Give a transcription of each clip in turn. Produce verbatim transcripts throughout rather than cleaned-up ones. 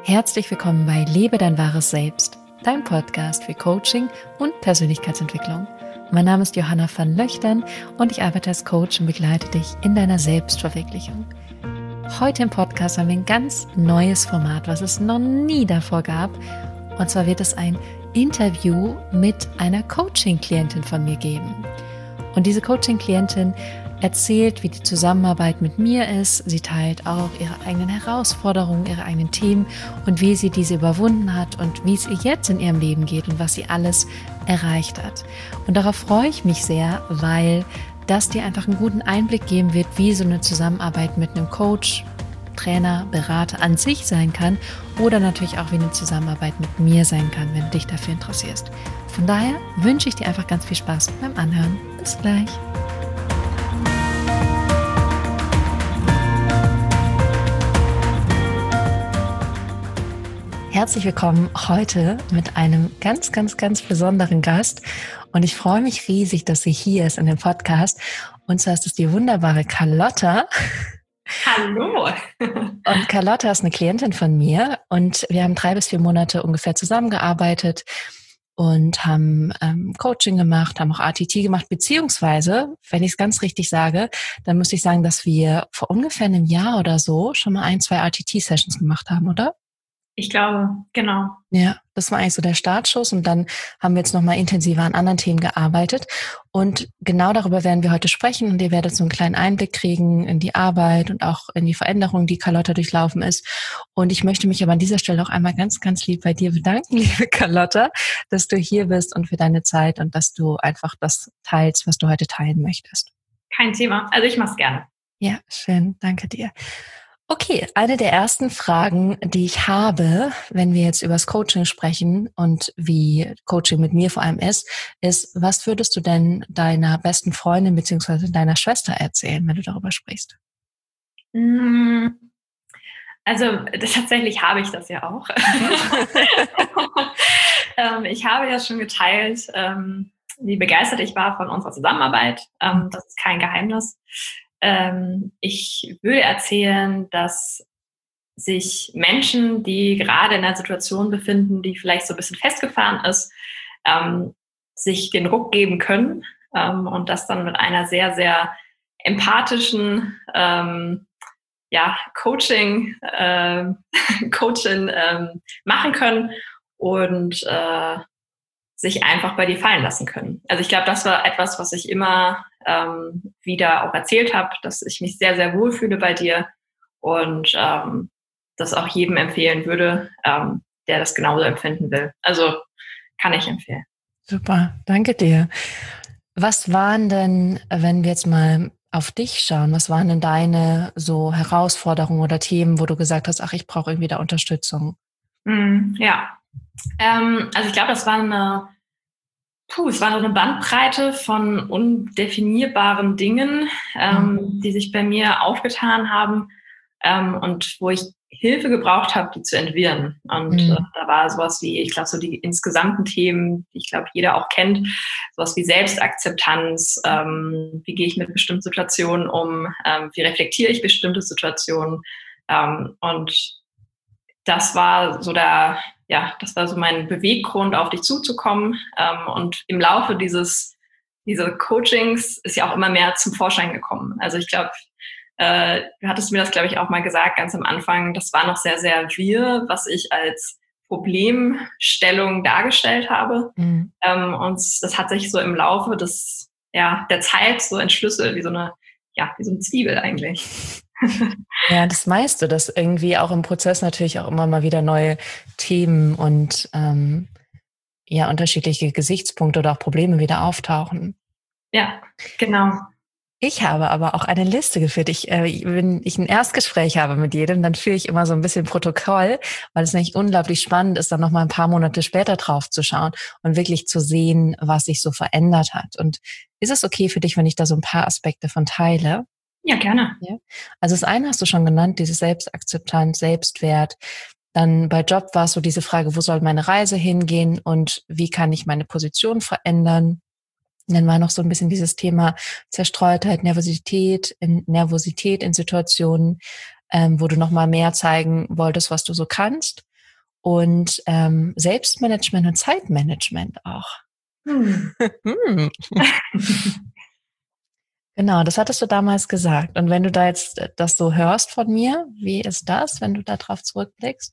Herzlich willkommen bei Lebe dein wahres Selbst, dein Podcast für Coaching und Persönlichkeitsentwicklung. Mein Name ist Johanna van Löchtern und ich arbeite als Coach und begleite dich in deiner Selbstverwirklichung. Heute im Podcast haben wir ein ganz neues Format, was es noch nie davor gab. Und zwar wird es ein Interview mit einer Coaching-Klientin von mir geben. Und diese Coaching-Klientin erzählt, wie die Zusammenarbeit mit mir ist. Sie teilt auch ihre eigenen Herausforderungen, ihre eigenen Themen und wie sie diese überwunden hat und wie es ihr jetzt in ihrem Leben geht und was sie alles erreicht hat. Und darauf freue ich mich sehr, weil das dir einfach einen guten Einblick geben wird, wie so eine Zusammenarbeit mit einem Coach, Trainer, Berater an sich sein kann oder natürlich auch wie eine Zusammenarbeit mit mir sein kann, wenn du dich dafür interessierst. Von daher wünsche ich dir einfach ganz viel Spaß beim Anhören. Bis gleich. Herzlich willkommen heute mit einem ganz, ganz, ganz besonderen Gast und ich freue mich riesig, dass sie hier ist in dem Podcast und zwar ist es die wunderbare Carlotta. Hallo! Und Carlotta ist eine Klientin von mir und wir haben drei bis vier Monate ungefähr zusammengearbeitet und haben ähm, Coaching gemacht, haben auch A T T gemacht, beziehungsweise, wenn ich es ganz richtig sage, dann müsste ich sagen, dass wir vor ungefähr einem Jahr oder so schon mal ein, zwei A T T-Sessions gemacht haben, oder? Ich glaube, genau. Ja, das war eigentlich so der Startschuss und dann haben wir jetzt nochmal intensiver an anderen Themen gearbeitet und genau darüber werden wir heute sprechen und ihr werdet so einen kleinen Einblick kriegen in die Arbeit und auch in die Veränderung, die Carlotta durchlaufen ist. Und ich möchte mich aber an dieser Stelle auch einmal ganz, ganz lieb bei dir bedanken, liebe Carlotta, dass du hier bist und für deine Zeit und dass du einfach das teilst, was du heute teilen möchtest. Kein Thema, also ich mache es gerne. Ja, schön, danke dir. Okay, eine der ersten Fragen, die ich habe, wenn wir jetzt über das Coaching sprechen und wie Coaching mit mir vor allem ist, ist, was würdest du denn deiner besten Freundin bzw. deiner Schwester erzählen, wenn du darüber sprichst? Also das, tatsächlich habe ich das ja auch. ähm, ich habe ja schon geteilt, ähm, wie begeistert ich war von unserer Zusammenarbeit. Ähm, das ist kein Geheimnis. Ähm, ich würde erzählen, dass sich Menschen, die gerade in einer Situation befinden, die vielleicht so ein bisschen festgefahren ist, ähm, sich den Ruck geben können ähm, und das dann mit einer sehr, sehr empathischen ähm, ja, Coaching, äh, Coaching ähm, machen können und äh, sich einfach bei dir fallen lassen können. Also ich glaube, das war etwas, was ich immer ähm, wieder auch erzählt habe, dass ich mich sehr, sehr wohlfühle bei dir und ähm, das auch jedem empfehlen würde, ähm, der das genauso empfinden will. Also kann ich empfehlen. Super, danke dir. Was waren denn, wenn wir jetzt mal auf dich schauen, was waren denn deine so Herausforderungen oder Themen, wo du gesagt hast, ach, ich brauche irgendwie da Unterstützung? Mm, ja, ähm, also ich glaube, das war eine Puh, es war so eine Bandbreite von undefinierbaren Dingen, ähm, mhm. die sich bei mir aufgetan haben ähm, und wo ich Hilfe gebraucht habe, die zu entwirren. Und mhm. äh, da war sowas wie, ich glaube, so die insgesamten Themen, die ich glaube, jeder auch kennt, sowas wie Selbstakzeptanz, ähm, wie gehe ich mit bestimmten Situationen um, ähm, wie reflektiere ich bestimmte Situationen. Ähm, und das war so der Ja, das war so mein Beweggrund, auf dich zuzukommen. Ähm, und im Laufe dieses, dieser Coachings ist ja auch immer mehr zum Vorschein gekommen. Also ich glaube, äh, du hattest mir das, glaube ich, auch mal gesagt, ganz am Anfang, das war noch sehr, sehr wirr, was ich als Problemstellung dargestellt habe. Mhm. Ähm, und das hat sich so im Laufe des, ja, der Zeit so entschlüsselt, wie so eine, ja, wie so eine Zwiebel eigentlich. Ja, das meiste, dass irgendwie auch im Prozess natürlich auch immer mal wieder neue Themen und ähm, ja unterschiedliche Gesichtspunkte oder auch Probleme wieder auftauchen. Ja, genau. Ich habe aber auch eine Liste geführt. Ich, äh, wenn ich ein Erstgespräch habe mit jedem, dann führe ich immer so ein bisschen Protokoll, weil es nämlich unglaublich spannend ist, dann noch mal ein paar Monate später drauf zu schauen und wirklich zu sehen, was sich so verändert hat. Und ist es okay für dich, wenn ich da so ein paar Aspekte von teile? Ja, gerne. Ja. Also das eine hast du schon genannt, diese Selbstakzeptanz, Selbstwert. Dann bei Job war es so diese Frage, wo soll meine Reise hingehen und wie kann ich meine Position verändern? Und dann war noch so ein bisschen dieses Thema Zerstreutheit, Nervosität, in Nervosität in Situationen, ähm, wo du noch mal mehr zeigen wolltest, was du so kannst. und ähm, Selbstmanagement und Zeitmanagement auch. Hm. hm. Genau, das hattest du damals gesagt. Und wenn du da jetzt das so hörst von mir, wie ist das, wenn du da drauf zurückblickst?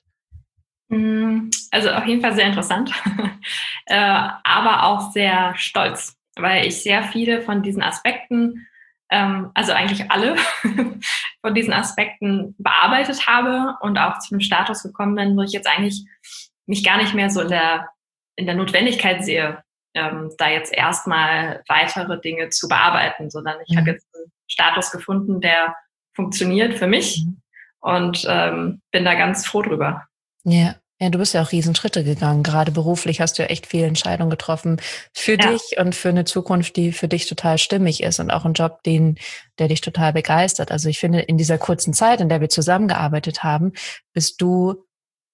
Also auf jeden Fall sehr interessant, äh, aber auch sehr stolz, weil ich sehr viele von diesen Aspekten, ähm, also eigentlich alle von diesen Aspekten bearbeitet habe und auch zu einem Status gekommen bin, wo ich jetzt eigentlich mich gar nicht mehr so in der, in der Notwendigkeit sehe, ähm, da jetzt erstmal weitere Dinge zu bearbeiten, sondern ich mhm. habe jetzt einen Status gefunden, der funktioniert für mich mhm. und ähm, bin da ganz froh drüber. Ja. Ja, du bist ja auch Riesenschritte gegangen. Gerade beruflich hast du ja echt viele Entscheidungen getroffen für ja. dich und für eine Zukunft, die für dich total stimmig ist und auch einen Job, den, der dich total begeistert. Also ich finde, in dieser kurzen Zeit, in der wir zusammengearbeitet haben, bist du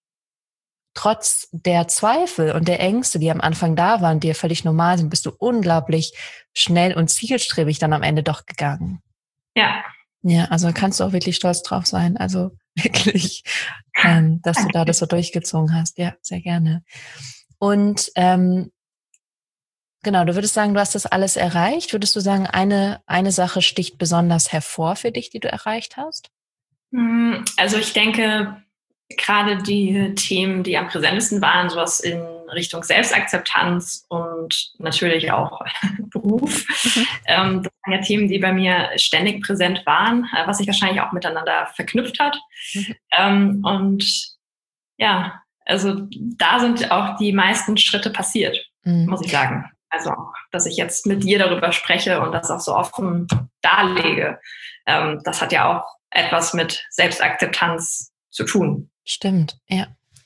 trotz der Zweifel und der Ängste, die am Anfang da waren, die ja völlig normal sind, bist du unglaublich schnell und zielstrebig dann am Ende doch gegangen. Ja. Ja, also kannst du auch wirklich stolz drauf sein. Also wirklich, ähm, dass du da das so durchgezogen hast. Ja, sehr gerne. Und ähm, genau, du würdest sagen, du hast das alles erreicht. Würdest du sagen, eine, eine Sache sticht besonders hervor für dich, die du erreicht hast? Also ich denke, gerade die Themen, die am präsentesten waren, sowas in Richtung Selbstakzeptanz und natürlich auch Beruf. Mhm. Ähm, das waren ja Themen, die bei mir ständig präsent waren, was sich wahrscheinlich auch miteinander verknüpft hat. Mhm. Ähm, und ja, also da sind auch die meisten Schritte passiert, mhm. muss ich sagen. Also, dass ich jetzt mit dir darüber spreche und das auch so offen darlege, ähm, das hat ja auch etwas mit Selbstakzeptanz zu tun. Stimmt, ja.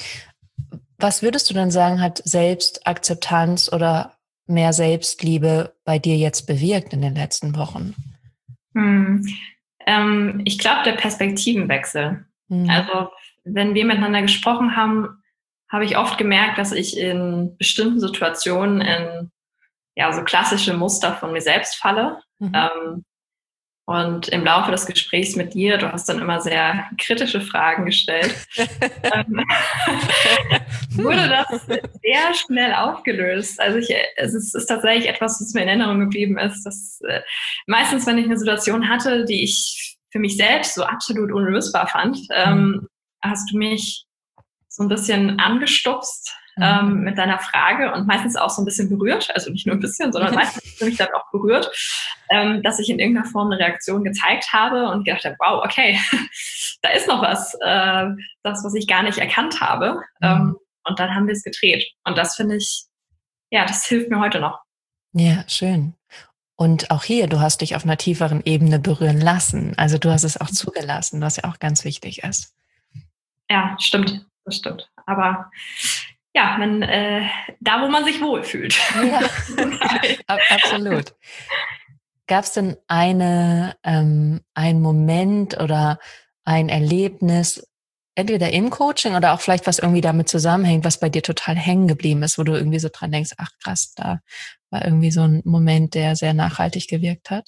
Was würdest du denn sagen, hat Selbstakzeptanz oder mehr Selbstliebe bei dir jetzt bewirkt in den letzten Wochen? Hm. Ähm, ich glaube, der Perspektivenwechsel. Hm. Also, wenn wir miteinander gesprochen haben, habe ich oft gemerkt, dass ich in bestimmten Situationen in ja, so klassische Muster von mir selbst falle. Mhm. Ähm, und im Laufe des Gesprächs mit dir, du hast dann immer sehr kritische Fragen gestellt, ähm, wurde das sehr schnell aufgelöst. Also ich, es, ist, ist tatsächlich etwas, was mir in Erinnerung geblieben ist, dass äh, meistens, wenn ich eine Situation hatte, die ich für mich selbst so absolut unlösbar fand, ähm, hast du mich so ein bisschen angestupst ähm, mit deiner Frage und meistens auch so ein bisschen berührt, also nicht nur ein bisschen, sondern meistens hast du mich dann auch berührt, ähm, dass ich in irgendeiner Form eine Reaktion gezeigt habe und gedacht habe, wow, okay, da ist noch was, äh, das, was ich gar nicht erkannt habe. Mhm. Ähm, und dann haben wir es gedreht. Und das finde ich, ja, das hilft mir heute noch. Ja, schön. Und auch hier, du hast dich auf einer tieferen Ebene berühren lassen. Also du hast es auch zugelassen, was ja auch ganz wichtig ist. Ja, stimmt. Das stimmt. Aber ja, man, äh, da, wo man sich wohlfühlt. Ja, absolut. Gab es denn eine, ähm, einen Moment oder ein Erlebnis, entweder im Coaching oder auch vielleicht was irgendwie damit zusammenhängt, was bei dir total hängen geblieben ist, wo du irgendwie so dran denkst, ach krass, da war irgendwie so ein Moment, der sehr nachhaltig gewirkt hat?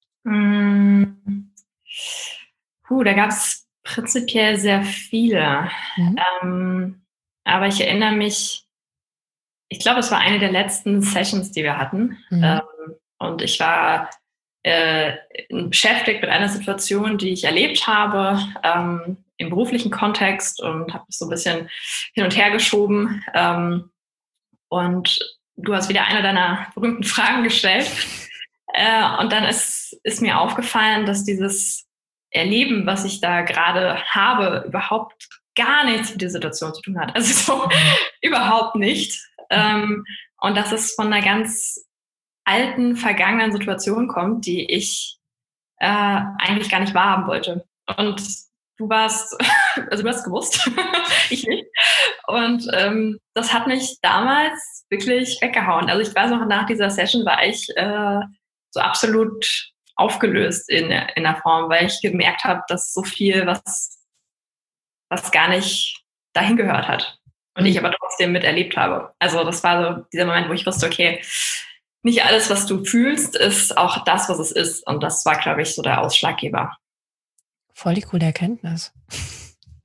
Hm. Puh, da gab es prinzipiell sehr viele. Mhm. Ähm, aber ich erinnere mich, ich glaube, es war eine der letzten Sessions, die wir hatten. Mhm. Ähm, und ich war äh, beschäftigt mit einer Situation, die ich erlebt habe, ähm, im beruflichen Kontext und habe es so ein bisschen hin und her geschoben. Ähm, und du hast wieder eine deiner berühmten Fragen gestellt. Äh, und dann ist, ist mir aufgefallen, dass dieses Erleben, was ich da gerade habe, überhaupt gar nichts mit der Situation zu tun hat. Also so mhm. überhaupt nicht. Ähm, und dass es von einer ganz alten, vergangenen Situation kommt, die ich äh, eigentlich gar nicht wahrhaben wollte. Und du warst, also du hast gewusst, ich nicht. Und ähm, das hat mich damals wirklich weggehauen. Also ich weiß noch, nach dieser Session war ich äh, so absolut aufgelöst in, in der Form, weil ich gemerkt habe, dass so viel, was, was gar nicht dahin gehört hat. Und mhm. ich aber trotzdem miterlebt habe. Also das war so dieser Moment, wo ich wusste, okay, nicht alles, was du fühlst, ist auch das, was es ist. Und das war, glaube ich, so der Ausschlaggeber. Voll die coole Erkenntnis.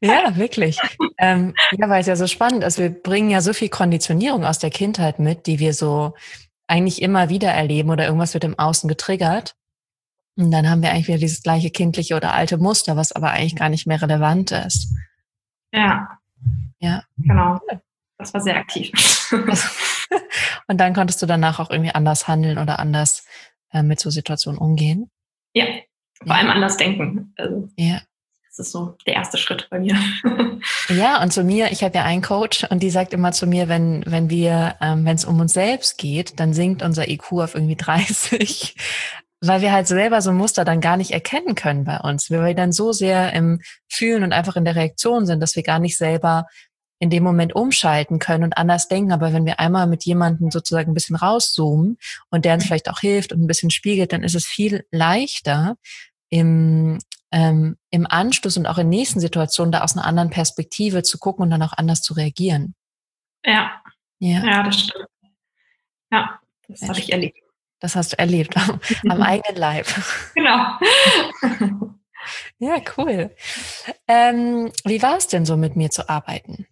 Ja, wirklich. Ähm, ja, weil es ja so spannend ist. Wir bringen ja so viel Konditionierung aus der Kindheit mit, die wir so eigentlich immer wieder erleben oder irgendwas wird im Außen getriggert. Und dann haben wir eigentlich wieder dieses gleiche kindliche oder alte Muster, was aber eigentlich gar nicht mehr relevant ist. Ja, Ja. genau. Das war sehr aktiv. Also, und dann konntest du danach auch irgendwie anders handeln oder anders äh, mit so Situationen umgehen. Ja, vor Ja. allem anders denken. Also, Ja. das ist so der erste Schritt bei mir. Ja, und zu mir, ich habe ja einen Coach und die sagt immer zu mir, wenn wenn wir, ähm, wenn es um uns selbst geht, dann sinkt unser I Q auf irgendwie dreißig, weil wir halt selber so ein Muster dann gar nicht erkennen können bei uns, weil wir dann so sehr im Fühlen und einfach in der Reaktion sind, dass wir gar nicht selber in dem Moment umschalten können und anders denken. Aber wenn wir einmal mit jemandem sozusagen ein bisschen rauszoomen und der uns vielleicht auch hilft und ein bisschen spiegelt, dann ist es viel leichter, im ähm, im Anschluss und auch in nächsten Situationen da aus einer anderen Perspektive zu gucken und dann auch anders zu reagieren. Ja, Ja, ja, das stimmt. Ja, das sehr habe ich schön. erlebt. Das hast du erlebt am, am eigenen Leib. Genau. Ja, cool. Ähm, wie war es denn so, mit mir zu arbeiten?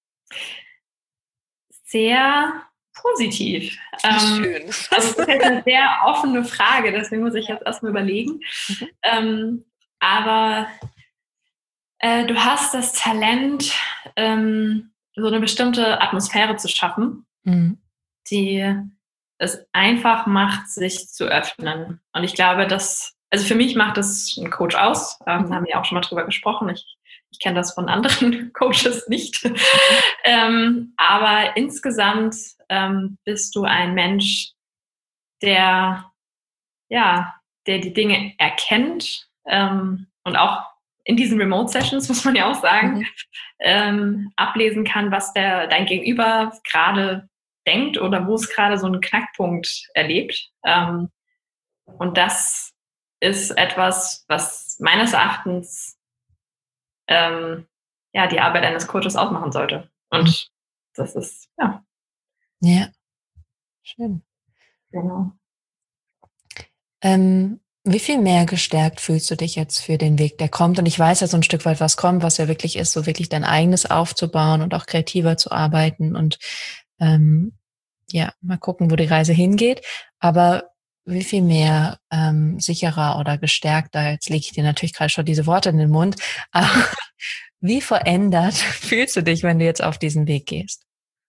Sehr positiv. Ähm, Schön. also, das ist jetzt eine sehr offene Frage, deswegen muss ich jetzt erst mal überlegen. Mhm. Ähm, aber äh, du hast das Talent, ähm, so eine bestimmte Atmosphäre zu schaffen, Mhm. die es einfach macht, sich zu öffnen. Und ich glaube, dass, also für mich macht das ein Coach aus. Ähm, da haben wir auch schon mal drüber gesprochen. Ich, ich kenne das von anderen Coaches nicht. ähm, aber insgesamt ähm, bist du ein Mensch, der, ja, der die Dinge erkennt ähm, und auch in diesen Remote-Sessions, muss man ja auch sagen, Mhm. ähm, ablesen kann, was der, dein Gegenüber gerade denkt oder wo es gerade so einen Knackpunkt erlebt. Ähm, und das ist etwas, was meines Erachtens ähm, ja, die Arbeit eines Coaches ausmachen sollte. Mhm. Und das ist, ja, Ja, schön. genau. Ähm, wie viel mehr gestärkt fühlst du dich jetzt für den Weg, der kommt? Und ich weiß ja so ein Stück weit, was kommt, was ja wirklich ist, so wirklich dein eigenes aufzubauen und auch kreativer zu arbeiten und ähm, ja, mal gucken, wo die Reise hingeht. Aber wie viel mehr ähm, sicherer oder gestärkter, jetzt lege ich dir natürlich gerade schon diese Worte in den Mund, aber wie verändert fühlst du dich, wenn du jetzt auf diesen Weg gehst?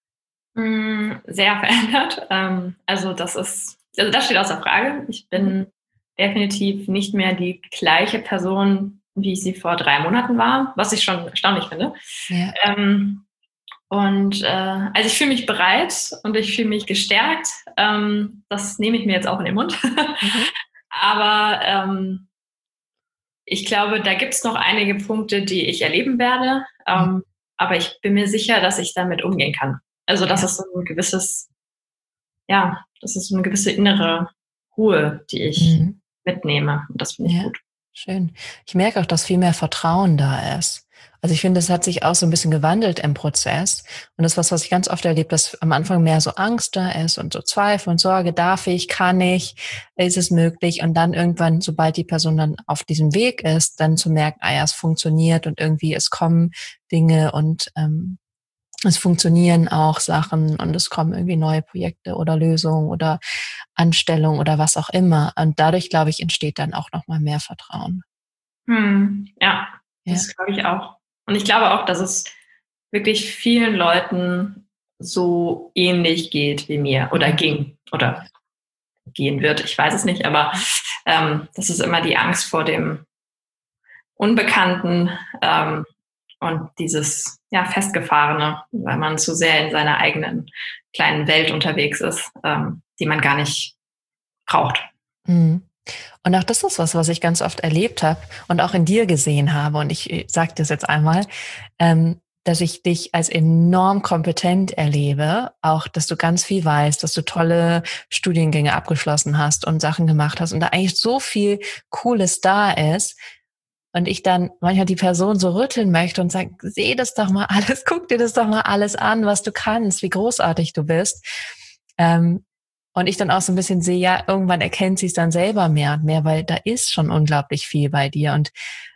Mm, Sehr verändert. Ähm, also das ist, also das steht außer Frage. Ich bin definitiv nicht mehr die gleiche Person, wie ich sie vor drei Monaten war, was ich schon erstaunlich finde. Ja. Ähm, und äh, also ich fühle mich bereit und ich fühle mich gestärkt. Ähm, das nehme ich mir jetzt auch in den Mund. Mhm. Aber ähm, ich glaube, da gibt es noch einige Punkte, die ich erleben werde. Mhm. Ähm, aber ich bin mir sicher, dass ich damit umgehen kann. Also das Ja. ist so ein gewisses, ja, das ist so eine gewisse innere Ruhe, die ich Mhm. mitnehme. Und das finde ich Ja, gut. schön. Ich merke auch, dass viel mehr Vertrauen da ist. Also ich finde, es hat sich auch so ein bisschen gewandelt im Prozess. Und das ist was, was ich ganz oft erlebe, dass am Anfang mehr so Angst da ist und so Zweifel und Sorge, darf ich, kann ich, ist es möglich? Und dann irgendwann, sobald die Person dann auf diesem Weg ist, dann zu merken, ah ja, es funktioniert und irgendwie es kommen Dinge und ähm, es funktionieren auch Sachen und es kommen irgendwie neue Projekte oder Lösungen oder Anstellungen oder was auch immer. Und dadurch, glaube ich, entsteht dann auch noch mal mehr Vertrauen. Hm, ja, Ja. das glaube ich auch. Und ich glaube auch, dass es wirklich vielen Leuten so ähnlich geht wie mir oder ging oder gehen wird. Ich weiß es nicht, aber ähm, das ist immer die Angst vor dem Unbekannten ähm, und dieses ja, Festgefahrene, weil man zu sehr in seiner eigenen kleinen Welt unterwegs ist, ähm, die man gar nicht braucht. Mhm. Und auch das ist was, was ich ganz oft erlebt habe und auch in dir gesehen habe. Und ich sage das jetzt einmal, ähm, dass ich dich als enorm kompetent erlebe, auch, dass du ganz viel weißt, dass du tolle Studiengänge abgeschlossen hast und Sachen gemacht hast und da eigentlich so viel Cooles da ist. Und ich dann manchmal die Person so rütteln möchte und sage, seh das doch mal alles, guck dir das doch mal alles an, was du kannst, wie großartig du bist. Ähm, und ich dann auch so ein bisschen sehe, ja, irgendwann erkennt sie es dann selber mehr und mehr, weil da ist schon unglaublich viel bei dir. Und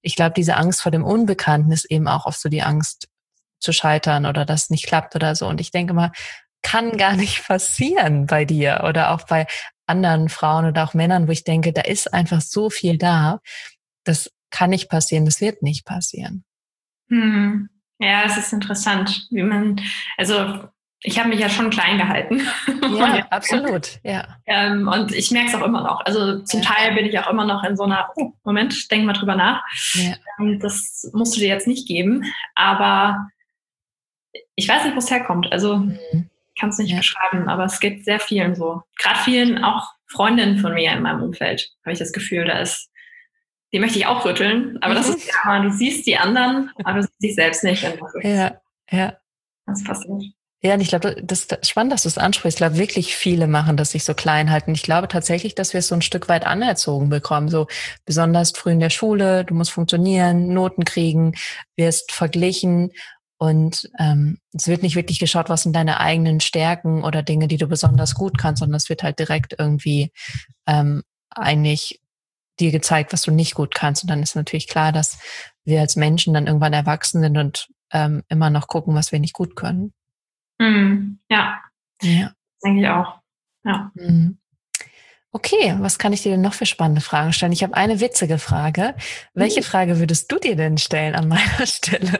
ich glaube, diese Angst vor dem Unbekannten ist eben auch oft so die Angst zu scheitern oder dass es nicht klappt oder so. Und ich denke mal, kann gar nicht passieren bei dir oder auch bei anderen Frauen oder auch Männern, wo ich denke, da ist einfach so viel da. Das kann nicht passieren, das wird nicht passieren. Hm. Ja, es ist interessant, wie man, also ich habe mich ja schon klein gehalten. Ja, ja. Absolut, ja. Ähm, und ich merke es auch immer noch. Also zum ja. Teil bin ich auch immer noch in so einer, oh, Moment, denk mal drüber nach. Ja. Ähm, das musst du dir jetzt nicht geben. Aber ich weiß nicht, wo es herkommt. Also mhm. kann es nicht ja. beschreiben, aber es geht sehr vielen so. Gerade vielen, auch Freundinnen von mir in meinem Umfeld, habe ich das Gefühl, da ist, die möchte ich auch rütteln, aber mhm. das ist ja, du siehst die anderen, aber du siehst dich selbst nicht. Und das ist, ja, ja. Das passiert. Ja, und ich glaube, das ist spannend, dass du es ansprichst. Ich glaube, wirklich viele machen das, sich so klein halten. Ich glaube tatsächlich, dass wir es so ein Stück weit anerzogen bekommen. So besonders früh in der Schule, du musst funktionieren, Noten kriegen, wirst verglichen. Und ähm, es wird nicht wirklich geschaut, was sind deine eigenen Stärken oder Dinge, die du besonders gut kannst, sondern es wird halt direkt irgendwie ähm, eigentlich dir gezeigt, was du nicht gut kannst. Und dann ist natürlich klar, dass wir als Menschen dann irgendwann erwachsen sind und ähm, immer noch gucken, was wir nicht gut können. Mhm. Ja, ja, denke ich auch. Ja. Mhm. Okay, was kann ich dir denn noch für spannende Fragen stellen? Ich habe eine witzige Frage. Welche mhm. Frage würdest du dir denn stellen an meiner Stelle?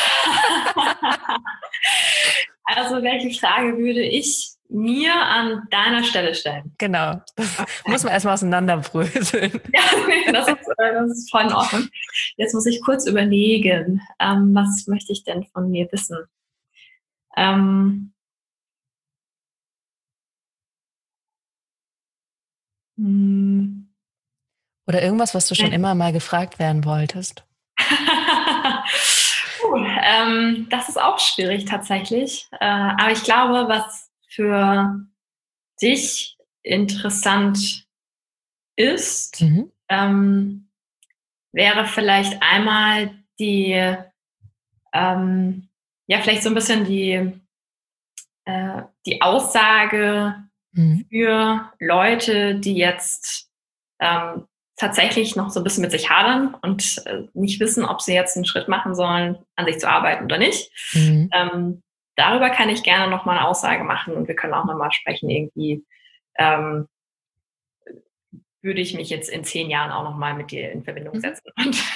Also, welche Frage würde ich mir an deiner Stelle stellen? Genau, das okay. muss man erstmal auseinanderbröseln. Ja, das ist, das ist voll in Ordnung. Jetzt muss ich kurz überlegen, ähm, was möchte ich denn von mir wissen? Ähm, hm. Oder irgendwas, was du schon immer mal gefragt werden wolltest? uh, ähm, das ist auch schwierig tatsächlich. Äh, aber ich glaube, was für dich interessant ist, mhm. ähm, wäre vielleicht einmal die, ähm, ja, vielleicht so ein bisschen die, äh, die Aussage mhm. für Leute, die jetzt ähm, tatsächlich noch so ein bisschen mit sich hadern und äh, nicht wissen, ob sie jetzt einen Schritt machen sollen, an sich zu arbeiten oder nicht. Mhm. Ähm, darüber kann ich gerne noch mal eine Aussage machen und wir können auch noch mal sprechen, irgendwie ähm, würde ich mich jetzt in zehn Jahren auch noch mal mit dir in Verbindung setzen mhm. und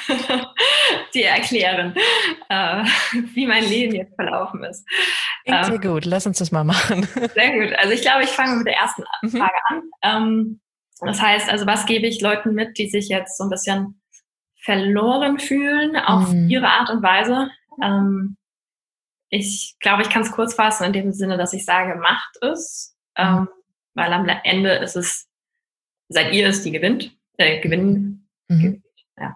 dir erklären, äh, wie mein Leben jetzt verlaufen ist. Klingt sehr gut, lass uns das mal machen. Sehr gut, also ich glaube, ich fange mit der ersten mhm. Frage an. Ähm, das heißt, also was gebe ich Leuten mit, die sich jetzt so ein bisschen verloren fühlen auf mhm. ihre Art und Weise? Ähm, ich glaube, ich kann es kurz fassen in dem Sinne, dass ich sage, macht es, mhm. ähm, weil am Ende ist es, seid ihr es, die gewinnt, äh, gewinnen, mhm. gewinnt, ja.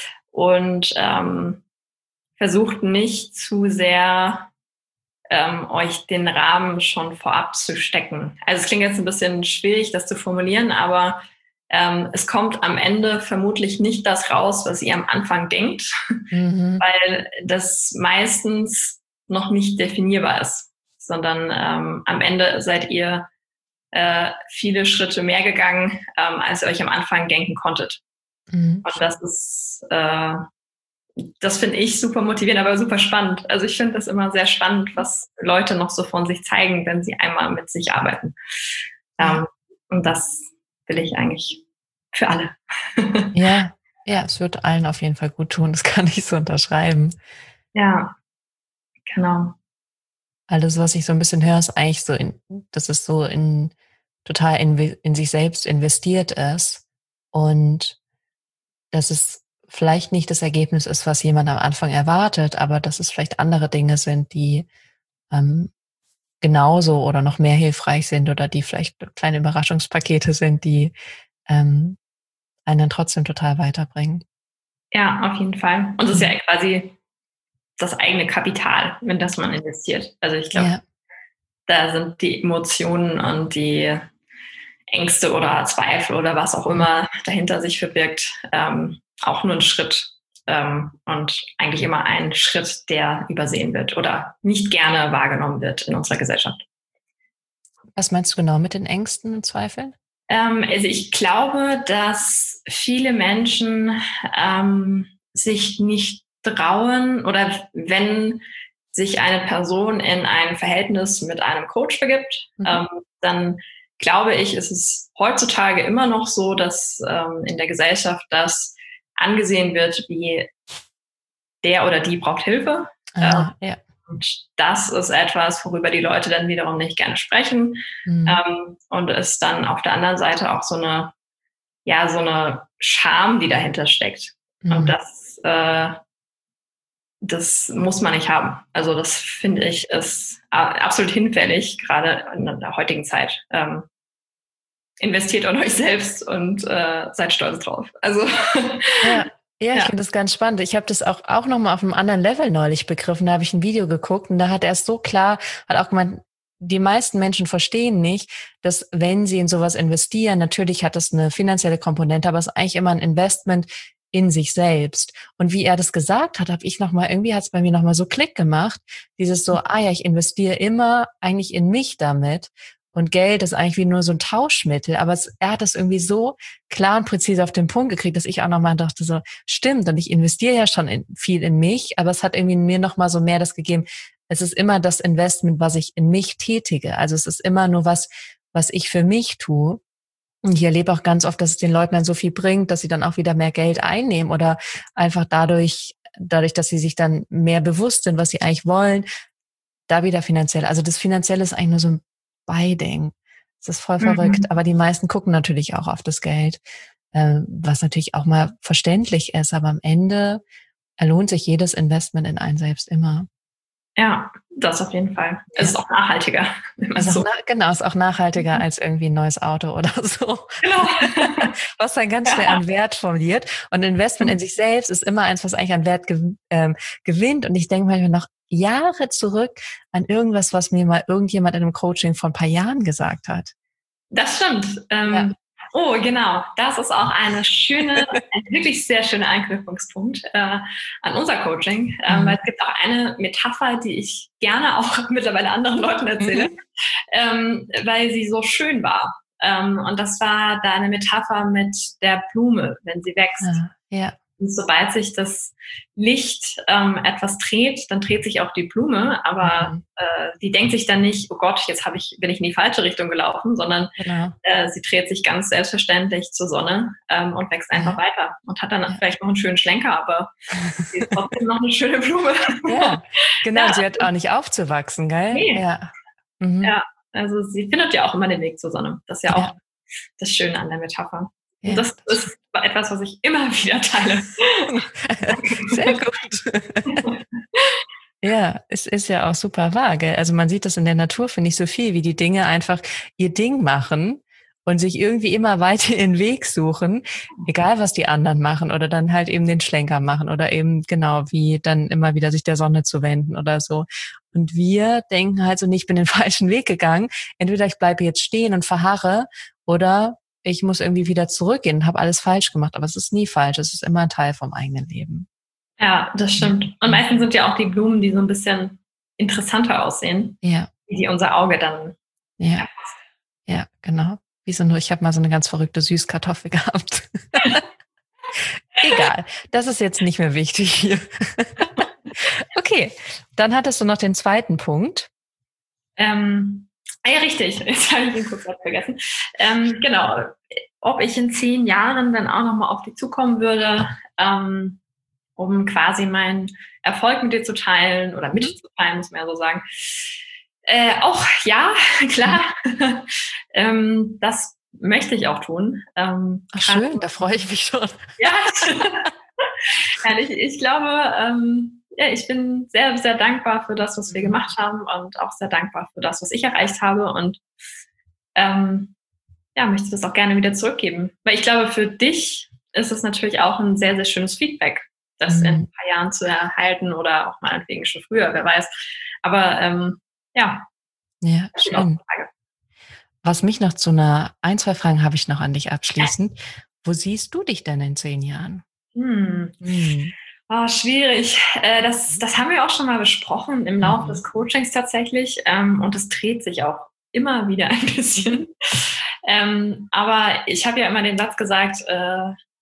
Und ähm, versucht nicht zu sehr ähm, euch den Rahmen schon vorab zu stecken. Also es klingt jetzt ein bisschen schwierig, das zu formulieren, aber ähm, es kommt am Ende vermutlich nicht das raus, was ihr am Anfang denkt, mhm. weil das meistens noch nicht definierbar ist, sondern ähm, am Ende seid ihr äh, viele Schritte mehr gegangen, ähm, als ihr euch am Anfang denken konntet. Mhm. Und das ist, äh, das finde ich super motivierend, aber super spannend. Also ich finde das immer sehr spannend, was Leute noch so von sich zeigen, wenn sie einmal mit sich arbeiten. Ja. Ähm, und das will ich eigentlich für alle. Ja, ja, es wird allen auf jeden Fall gut tun. Das kann ich so unterschreiben. Ja, genau. Alles, was ich so ein bisschen höre, ist eigentlich so, in, dass es so in total in, in sich selbst investiert ist und dass es vielleicht nicht das Ergebnis ist, was jemand am Anfang erwartet, aber dass es vielleicht andere Dinge sind, die ähm, genauso oder noch mehr hilfreich sind oder die vielleicht kleine Überraschungspakete sind, die ähm, einen trotzdem total weiterbringen. Ja, auf jeden Fall. Und es ist ja quasi das eigene Kapital, in das man investiert. Also ich glaube, ja. da sind die Emotionen und die Ängste oder Zweifel oder was auch immer dahinter sich verbirgt, ähm, auch nur ein Schritt ähm, und eigentlich immer ein Schritt, der übersehen wird oder nicht gerne wahrgenommen wird in unserer Gesellschaft. Was meinst du genau mit den Ängsten und Zweifeln? Ähm, also ich glaube, dass viele Menschen ähm, sich nicht trauen oder wenn sich eine Person in ein Verhältnis mit einem Coach begibt, mhm. ähm, dann glaube ich, ist es heutzutage immer noch so, dass ähm, in der Gesellschaft das angesehen wird, wie der oder die braucht Hilfe. Ah, ähm, ja. Und das ist etwas, worüber die Leute dann wiederum nicht gerne sprechen. Mhm. Ähm, und es dann auf der anderen Seite auch so eine, ja, so eine Scham, die dahinter steckt. Mhm. Und das, äh, das muss man nicht haben. Also das finde ich ist absolut hinfällig, gerade in der heutigen Zeit. Ähm, investiert an euch selbst und äh, seid stolz drauf. Also ja. Ja, ich ja. finde das ganz spannend. Ich habe das auch, auch nochmal auf einem anderen Level neulich begriffen. Da habe ich ein Video geguckt und da hat er es so klar, hat auch gemeint, die meisten Menschen verstehen nicht, dass wenn sie in sowas investieren, natürlich hat das eine finanzielle Komponente, aber es ist eigentlich immer ein Investment in sich selbst. Und wie er das gesagt hat, habe ich nochmal, irgendwie hat es bei mir nochmal so Klick gemacht. Dieses so, ah ja, ich investiere immer eigentlich in mich damit. Und Geld ist eigentlich wie nur so ein Tauschmittel, aber es, er hat das irgendwie so klar und präzise auf den Punkt gekriegt, dass ich auch nochmal dachte so, stimmt, und ich investiere ja schon in, viel in mich, aber es hat irgendwie mir nochmal so mehr das gegeben, es ist immer das Investment, was ich in mich tätige, also es ist immer nur was, was ich für mich tue. Und ich erlebe auch ganz oft, dass es den Leuten dann so viel bringt, dass sie dann auch wieder mehr Geld einnehmen oder einfach dadurch, dadurch, dass sie sich dann mehr bewusst sind, was sie eigentlich wollen, da wieder finanziell, also das Finanzielle ist eigentlich nur so ein Beiding. Das ist voll mhm. verrückt, aber die meisten gucken natürlich auch auf das Geld, äh, was natürlich auch mal verständlich ist, aber am Ende lohnt sich jedes Investment in einen selbst immer. Ja, das auf jeden Fall. Es ja. ist auch nachhaltiger. Also so. na, genau, ist auch nachhaltiger mhm. als irgendwie ein neues Auto oder so. Genau. Was dann ganz schnell ja. an Wert verliert. Und Investment mhm. in sich selbst ist immer eins, was eigentlich an Wert gew- ähm, gewinnt. Und ich denke manchmal noch Jahre zurück an irgendwas, was mir mal irgendjemand in einem Coaching vor ein paar Jahren gesagt hat. Das stimmt. Ähm, ja. Oh, genau. Das ist auch eine schöne, ein wirklich sehr schöner Anknüpfungspunkt äh, an unser Coaching. Ähm, mhm. Weil es gibt auch eine Metapher, die ich gerne auch mittlerweile anderen Leuten erzähle, mhm. ähm, weil sie so schön war. Ähm, und das war da eine Metapher mit der Blume, wenn sie wächst. Ah, ja. Und sobald sich das Licht ähm, etwas dreht, dann dreht sich auch die Blume, aber mhm. äh, die denkt sich dann nicht, oh Gott, jetzt hab ich, bin ich in die falsche Richtung gelaufen, sondern genau. äh, sie dreht sich ganz selbstverständlich zur Sonne ähm, und wächst einfach ja. weiter und hat dann ja. vielleicht noch einen schönen Schlenker, aber sie ist trotzdem noch eine schöne Blume. Ja, genau, ja. Sie hat auch nicht aufzuwachsen, gell? Nee. Ja. Mhm. ja, also sie findet ja auch immer den Weg zur Sonne. Das ist ja, ja. auch das Schöne an der Metapher. Und ja, das ist etwas, was ich immer wieder teile. Sehr gut. Ja, es ist ja auch super wahr, gell? Also man sieht das in der Natur, finde ich, so viel, wie die Dinge einfach ihr Ding machen und sich irgendwie immer weiter ihren Weg suchen, egal was die anderen machen oder dann halt eben den Schlenker machen oder eben genau wie dann immer wieder sich der Sonne zu wenden oder so. Und wir denken halt so, nicht, ich bin den falschen Weg gegangen. Entweder ich bleibe jetzt stehen und verharre oder ich muss irgendwie wieder zurückgehen und habe alles falsch gemacht. Aber es ist nie falsch. Es ist immer ein Teil vom eigenen Leben. Ja, das stimmt. Und meistens sind ja auch die Blumen, die so ein bisschen interessanter aussehen, ja. die unser Auge dann ja. erfasst. Ja, genau. Wie so nur, ich habe mal so eine ganz verrückte Süßkartoffel gehabt. Egal, das ist jetzt nicht mehr wichtig hier. Okay, dann hattest du noch den zweiten Punkt. Ähm, ah ja, richtig. Jetzt habe ich ihn kurz vergessen. Ähm, genau. Ob ich in zehn Jahren dann auch nochmal auf dich zukommen würde, ähm, um quasi meinen Erfolg mit dir zu teilen oder mit zu teilen, muss man ja so sagen. Äh, auch ja, klar. Mhm. ähm, das möchte ich auch tun. Ähm, Ach schön, da freue ich mich schon. Ja, ja ich, ich glaube, ähm, ja, ich bin sehr, sehr dankbar für das, was wir gemacht haben und auch sehr dankbar für das, was ich erreicht habe und ähm, ja, möchte das auch gerne wieder zurückgeben. Weil ich glaube, für dich ist es natürlich auch ein sehr, sehr schönes Feedback, das mhm. in ein paar Jahren zu erhalten oder auch meinetwegen schon früher, wer weiß. Aber ähm, ja. Ja, schön. Was mich noch zu einer, ein, zwei Fragen habe ich noch an dich abschließend. Ja. Wo siehst du dich denn in zehn Jahren? Hm. Hm. Oh, schwierig. Äh, das, das haben wir auch schon mal besprochen im Laufe mhm. des Coachings tatsächlich. Ähm, und es dreht sich auch immer wieder ein bisschen. ähm, aber ich habe ja immer den Satz gesagt, äh,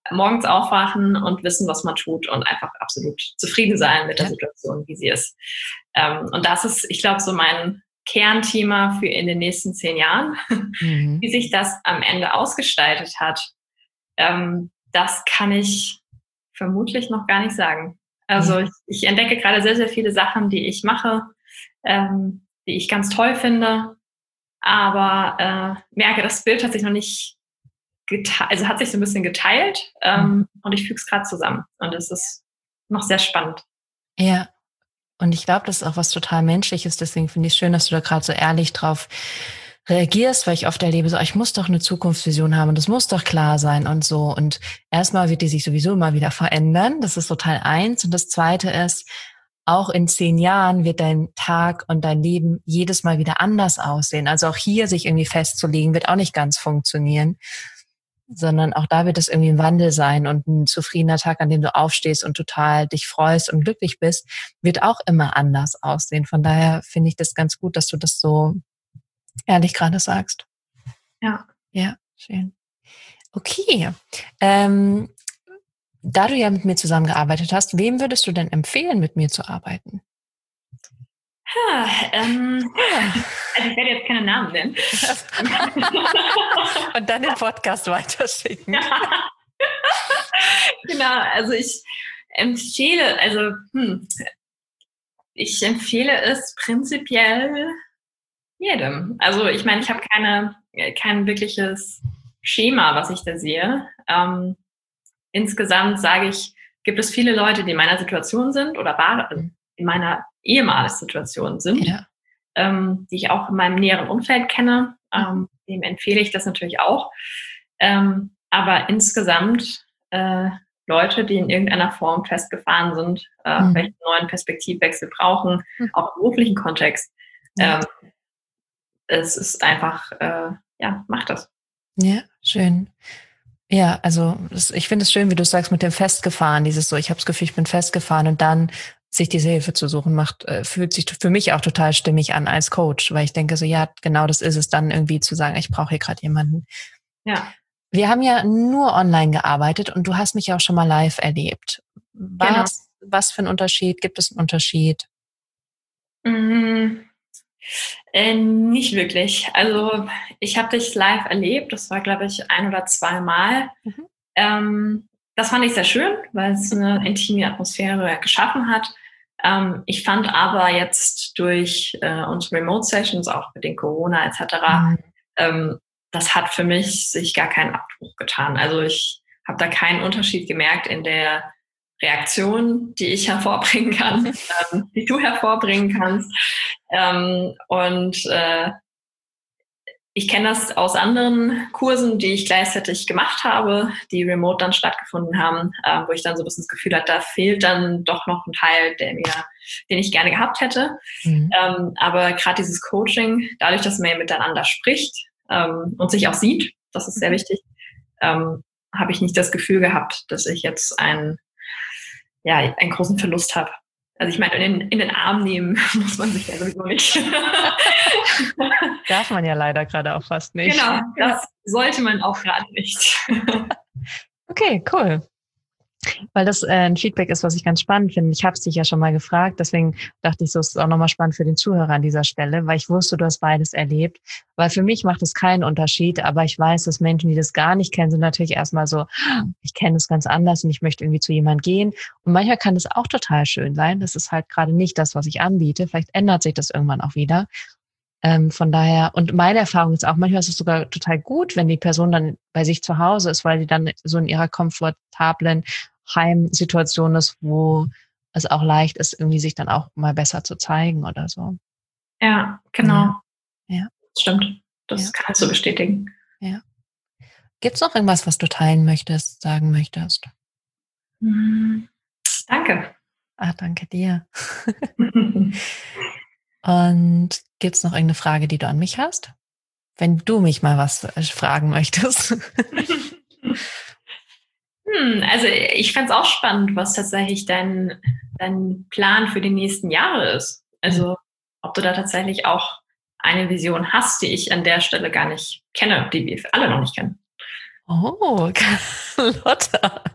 morgens aufwachen und wissen, was man tut und einfach absolut zufrieden sein mit der Ja. Situation, wie sie ist. Ähm, und das ist, ich glaube, so mein Kernthema für in den nächsten zehn Jahren. Mhm. Wie sich das am Ende ausgestaltet hat, ähm, das kann ich vermutlich noch gar nicht sagen. Also Ja. ich, ich entdecke gerade sehr, sehr viele Sachen, die ich mache, ähm, die ich ganz toll finde, aber äh, merke, das Bild hat sich noch nicht geteilt, also hat sich so ein bisschen geteilt, ähm, Mhm. und ich füge es gerade zusammen. Und es ist noch sehr spannend. Ja. Und ich glaube, das ist auch was total Menschliches. Deswegen finde ich es schön, dass du da gerade so ehrlich drauf reagierst, weil ich oft erlebe, so, ich muss doch eine Zukunftsvision haben und das muss doch klar sein und so. Und erstmal wird die sich sowieso immer wieder verändern. Das ist so Teil eins. Und das zweite ist, auch in zehn Jahren wird dein Tag und dein Leben jedes Mal wieder anders aussehen. Also auch hier sich irgendwie festzulegen, wird auch nicht ganz funktionieren, sondern auch da wird es irgendwie ein Wandel sein und ein zufriedener Tag, an dem du aufstehst und total dich freust und glücklich bist, wird auch immer anders aussehen. Von daher finde ich das ganz gut, dass du das so ehrlich gerade sagst. Ja. Ja, schön. Okay. Ähm, da du ja mit mir zusammengearbeitet hast, wem würdest du denn empfehlen, mit mir zu arbeiten? Ha, ähm, Ja. also ich werde jetzt keine Namen nennen. Und dann den Podcast weiterschicken. Ja. Genau, also ich empfehle, also hm, ich empfehle es prinzipiell jedem. Also ich meine, ich habe keine, kein wirkliches Schema, was ich da sehe. Ähm, insgesamt sage ich, gibt es viele Leute, die in meiner Situation sind oder waren, in meiner ehemaligen Situation sind, Ja. ähm, die ich auch in meinem näheren Umfeld kenne. Ähm, dem empfehle ich das natürlich auch. Ähm, aber insgesamt äh, Leute, die in irgendeiner Form festgefahren sind, äh, Mhm. vielleicht einen neuen Perspektivwechsel brauchen, Mhm. auch im beruflichen Kontext. Ja. Ähm, es ist einfach, äh, ja, mach das. Ja, schön. Ja, also es, ich finde es schön, wie du sagst, mit dem Festgefahren, dieses so, ich habe das Gefühl, ich bin festgefahren und dann sich diese Hilfe zu suchen, macht, äh, fühlt sich für mich auch total stimmig an als Coach, weil ich denke so, ja, genau das ist es dann irgendwie zu sagen, ich brauche hier gerade jemanden. Ja, Wir haben ja nur online gearbeitet und du hast mich ja auch schon mal live erlebt. genau. Was, was für ein Unterschied? Gibt es einen Unterschied? Mm, äh, nicht wirklich. Also ich habe dich live erlebt. Das war, glaube ich, ein oder zwei Mal. Mhm. Ähm, das fand ich sehr schön, weil es eine intime Atmosphäre geschaffen hat. Ähm, ich fand aber jetzt durch äh, unsere Remote-Sessions, auch mit den Corona et cetera, Mhm. ähm, das hat für mich sich gar keinen Abbruch getan. Also ich habe da keinen Unterschied gemerkt in der Reaktion, die ich hervorbringen kann, ähm, die du hervorbringen kannst. Ähm, und äh, ich kenne das aus anderen Kursen, die ich gleichzeitig gemacht habe, die remote dann stattgefunden haben, äh, wo ich dann so ein bisschen das Gefühl hatte, da fehlt dann doch noch ein Teil, der mir, den ich gerne gehabt hätte. Mhm. Ähm, aber gerade dieses Coaching, dadurch, dass man ja miteinander spricht ähm, und sich auch sieht, das ist sehr Mhm. wichtig, ähm, habe ich nicht das Gefühl gehabt, dass ich jetzt einen, ja, einen großen Verlust habe. Also ich meine, in, in den Arm nehmen muss man sich ja sowieso nicht. Darf man ja leider gerade auch fast nicht. Genau, Ja. das sollte man auch gerade nicht. Okay, cool. Weil das äh, ein Feedback ist, was ich ganz spannend finde. Ich habe es dich ja schon mal gefragt, deswegen dachte ich, so ist es auch nochmal spannend für den Zuhörer an dieser Stelle, weil ich wusste, du hast beides erlebt. Weil für mich macht es keinen Unterschied, aber ich weiß, dass Menschen, die das gar nicht kennen, sind natürlich erstmal so, ich kenne das ganz anders und ich möchte irgendwie zu jemand gehen. Und manchmal kann das auch total schön sein. Das ist halt gerade nicht das, was ich anbiete. Vielleicht ändert sich das irgendwann auch wieder. Ähm, von daher, und meine Erfahrung ist auch, manchmal ist es sogar total gut, wenn die Person dann bei sich zu Hause ist, weil sie dann so in ihrer komfortablen Heimsituation ist, wo es auch leicht ist, irgendwie sich dann auch mal besser zu zeigen oder so. Ja, genau. Ja, ja, Stimmt. Das ja, kann ich so bestätigen. ja. Gibt's noch irgendwas, was du teilen möchtest, sagen möchtest? Mhm. Danke. Ah, danke dir. Und gibt's noch irgendeine Frage, die du an mich hast? Wenn du mich mal was äh, fragen möchtest. Hm, also ich fände es auch spannend, was tatsächlich dein, dein Plan für die nächsten Jahre ist. Also ob du da tatsächlich auch eine Vision hast, die ich an der Stelle gar nicht kenne, die wir alle noch nicht kennen. Oh, Carlotta.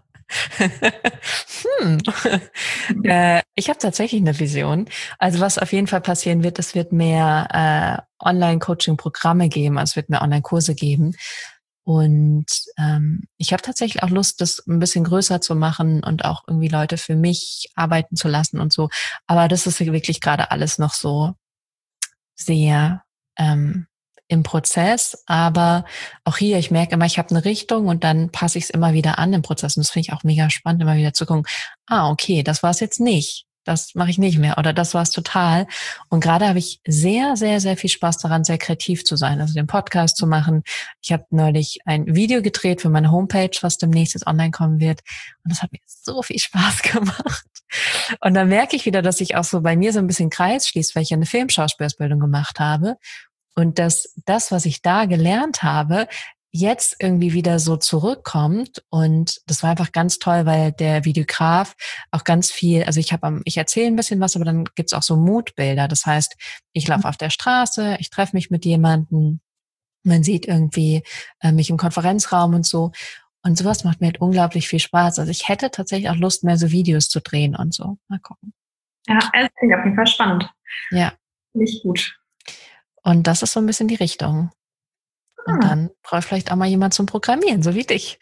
hm. äh, ich habe tatsächlich eine Vision. Also was auf jeden Fall passieren wird, es wird mehr äh, Online-Coaching-Programme geben, also es wird mehr Online-Kurse geben. Und ähm, ich habe tatsächlich auch Lust, das ein bisschen größer zu machen und auch irgendwie Leute für mich arbeiten zu lassen und so. Aber das ist wirklich gerade alles noch so sehr ähm, im Prozess. Aber auch hier, ich merke immer, ich habe eine Richtung und dann passe ich es immer wieder an im Prozess. Und das finde ich auch mega spannend, immer wieder zu gucken, ah, okay, das war es jetzt nicht. Das mache ich nicht mehr oder das war es total. Und gerade habe ich sehr, sehr, sehr viel Spaß daran, sehr kreativ zu sein, also den Podcast zu machen. Ich habe neulich ein Video gedreht für meine Homepage, was demnächst jetzt online kommen wird. Und das hat mir so viel Spaß gemacht. Und dann merke ich wieder, dass sich auch so bei mir so ein bisschen Kreis schließt, weil ich ja eine Filmschauspielausbildung gemacht habe. Und dass das, was ich da gelernt habe, jetzt irgendwie wieder so zurückkommt. Und das war einfach ganz toll, weil der Videograf auch ganz viel, also ich habe, ich erzähle ein bisschen was, aber dann gibt's auch so Moodbilder. Das heißt, ich laufe auf der Straße, ich treffe mich mit jemandem, man sieht irgendwie äh, mich im Konferenzraum und so. Und sowas macht mir halt unglaublich viel Spaß. Also ich hätte tatsächlich auch Lust, mehr so Videos zu drehen und so. Mal gucken. Ja, es klingt auf jeden Fall spannend. Ja. Nicht gut. Und das ist so ein bisschen die Richtung. Und Ah. dann brauche ich vielleicht auch mal jemand zum Programmieren, so wie dich.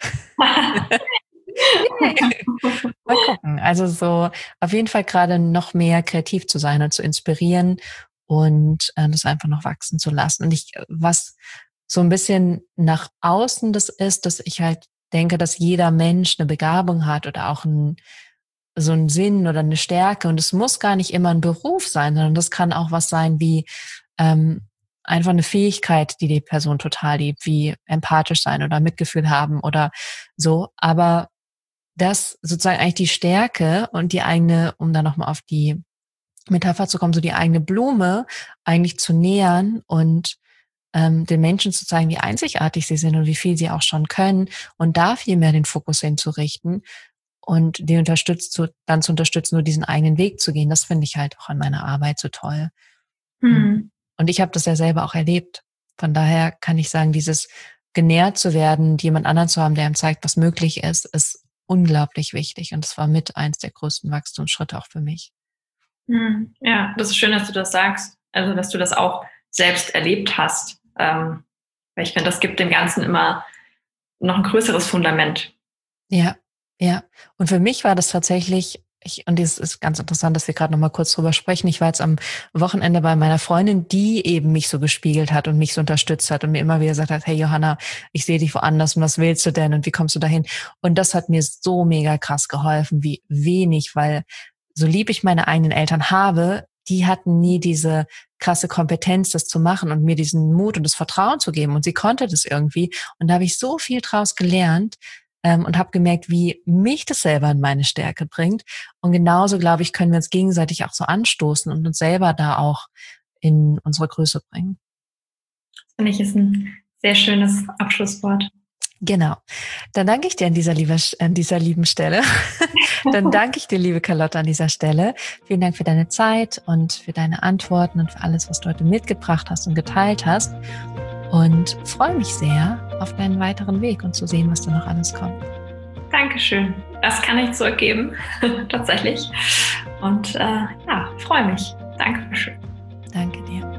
Mal gucken. Also so auf jeden Fall gerade noch mehr kreativ zu sein und zu inspirieren und äh, das einfach noch wachsen zu lassen. Und ich, was so ein bisschen nach außen das ist, dass ich halt denke, dass jeder Mensch eine Begabung hat oder auch ein, so einen Sinn oder eine Stärke. Und es muss gar nicht immer ein Beruf sein, sondern das kann auch was sein wie ähm, einfach eine Fähigkeit, die die Person total liebt, wie empathisch sein oder Mitgefühl haben oder so. Aber das sozusagen eigentlich die Stärke und die eigene, um dann nochmal auf die Metapher zu kommen, so die eigene Blume eigentlich zu nähern und ähm, den Menschen zu zeigen, wie einzigartig sie sind und wie viel sie auch schon können und da viel mehr den Fokus hinzurichten und die unterstützt zu, dann zu unterstützen, nur diesen eigenen Weg zu gehen. Das finde ich halt auch an meiner Arbeit so toll. Hm. Und ich habe das ja selber auch erlebt. Von daher kann ich sagen, dieses genährt zu werden, jemand anderen zu haben, der einem zeigt, was möglich ist, ist unglaublich wichtig. Und das war mit eins der größten Wachstumsschritte auch für mich. Hm. Ja, das ist schön, dass du das sagst. Also, dass du das auch selbst erlebt hast. Ähm, weil ich finde, das gibt dem Ganzen immer noch ein größeres Fundament. Ja, ja. Und für mich war das tatsächlich, ich, und es ist ganz interessant, dass wir gerade noch mal kurz drüber sprechen. Ich war jetzt am Wochenende bei meiner Freundin, die eben mich so gespiegelt hat und mich so unterstützt hat und mir immer wieder gesagt hat, hey Johanna, ich sehe dich woanders und was willst du denn und wie kommst du dahin? Und das hat mir so mega krass geholfen, wie wenig, weil so lieb ich meine eigenen Eltern habe, die hatten nie diese krasse Kompetenz, das zu machen und mir diesen Mut und das Vertrauen zu geben. Und sie konnte das irgendwie. Und da habe ich so viel draus gelernt ähm, und habe gemerkt, wie mich das selber in meine Stärke bringt. Und genauso, glaube ich, können wir uns gegenseitig auch so anstoßen und uns selber da auch in unsere Größe bringen. Das finde ich ist ein sehr schönes Abschlusswort. Genau. Dann danke ich dir an dieser, liebe, an dieser lieben Stelle. Dann danke ich dir, liebe Carlotta, an dieser Stelle. Vielen Dank für deine Zeit und für deine Antworten und für alles, was du heute mitgebracht hast und geteilt hast. Und freue mich sehr auf deinen weiteren Weg und zu sehen, was da noch alles kommt. Dankeschön. Das kann ich zurückgeben, tatsächlich. Und äh, ja, freue mich. Dankeschön. Danke dir.